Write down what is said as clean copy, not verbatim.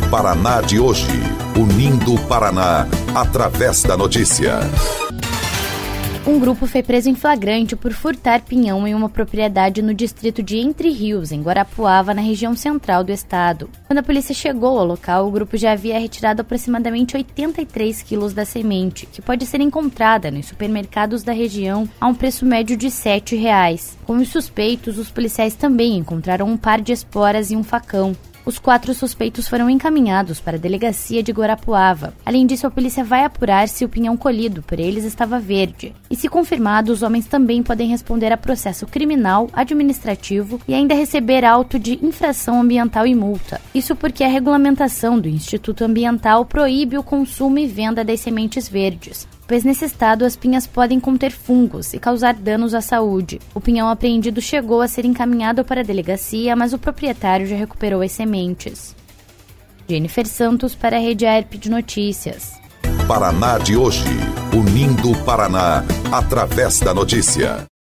Paraná de hoje, unindo o Paraná através da notícia. Um grupo foi preso em flagrante por furtar pinhão em uma propriedade no distrito de Entre Rios, em Guarapuava, na região central do estado. Quando a polícia chegou ao local, o grupo já havia retirado aproximadamente 83 quilos da semente, que pode ser encontrada nos supermercados da região a um preço médio de R$ 7. Com os suspeitos, os policiais também encontraram um par de esporas e um facão. Os 4 suspeitos foram encaminhados para a delegacia de Guarapuava. Além disso, a polícia vai apurar se o pinhão colhido por eles estava verde. E se confirmado, os homens também podem responder a processo criminal, administrativo e ainda receber auto de infração ambiental e multa. Isso porque a regulamentação do Instituto Ambiental proíbe o consumo e venda das sementes verdes, pois nesse estado as pinhas podem conter fungos e causar danos à saúde. O pinhão apreendido chegou a ser encaminhado para a delegacia, mas o proprietário já recuperou as sementes. Jennifer Santos para a Rede AERP de Notícias. Paraná de hoje, unindo o Paraná através da notícia.